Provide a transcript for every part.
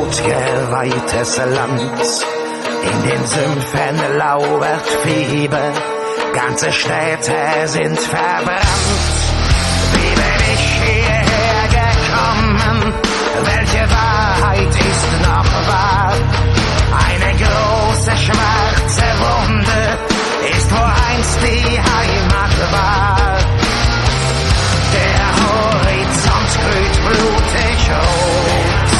blutgeweihtes Land. In den Sümpfen lauert Fieber, ganze Städte sind verbrannt. Wie bin ich hierher gekommen? Welche Wahrheit ist noch wahr? Eine große schwarze Wunde ist, wo einst die Heimat war. Der Horizont glüht blutig rot.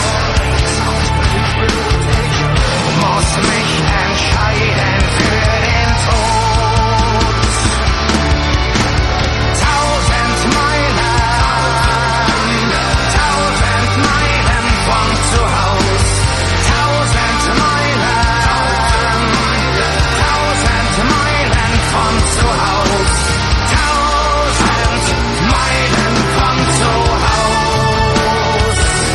Muss mich entscheiden für den Tod. 1000 Meilen von zu Haus. 1000 Meilen von zu Haus. 1000 Meilen von zu Haus.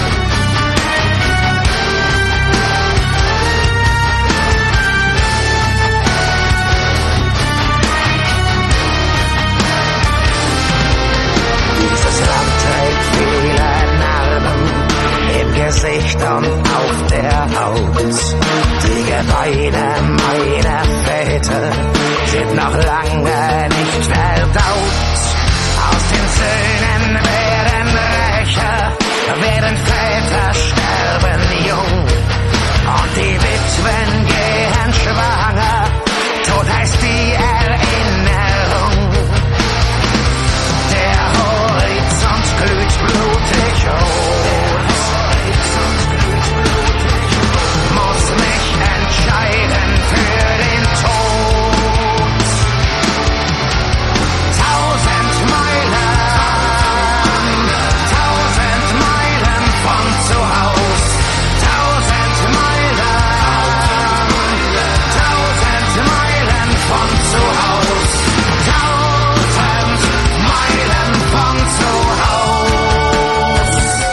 Dieses Land trägt viele Narben im Gesicht und auf der Haut. Die Gebeine meiner Väter sind noch lange nicht verdaut. Aus den Söhnen werden Rächer, werden Väter sterben jung. Und die Witwen gehen schwanger, Tod heißt die Erinnerung. Der Horizont glüht blutig rot. Muss mich entscheiden für den Tod. 1000 Meilen von zu Haus. 1000 Meilen von zu Haus. 1000 Meilen von zu Haus.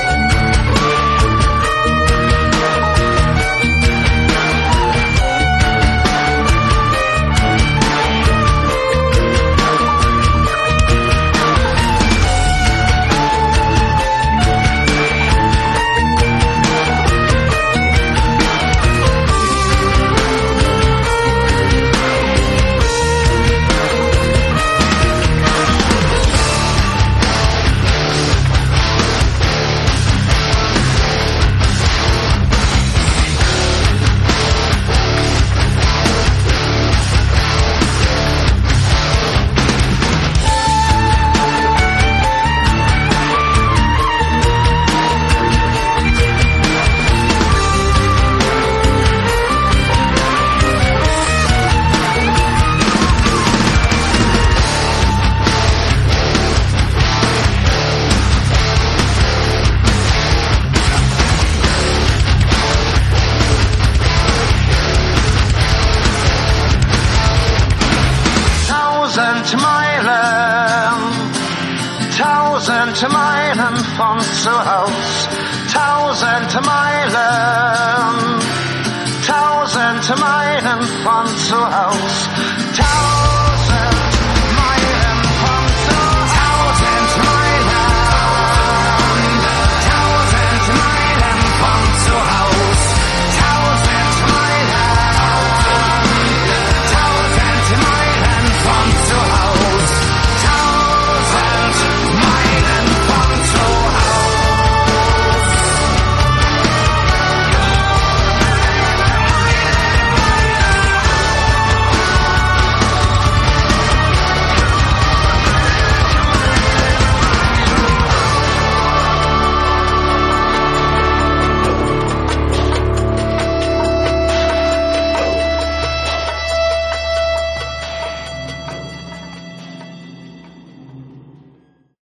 Tausend Meilen von zu Haus. 1000 Meilen. 1000 Meilen von zu Haus.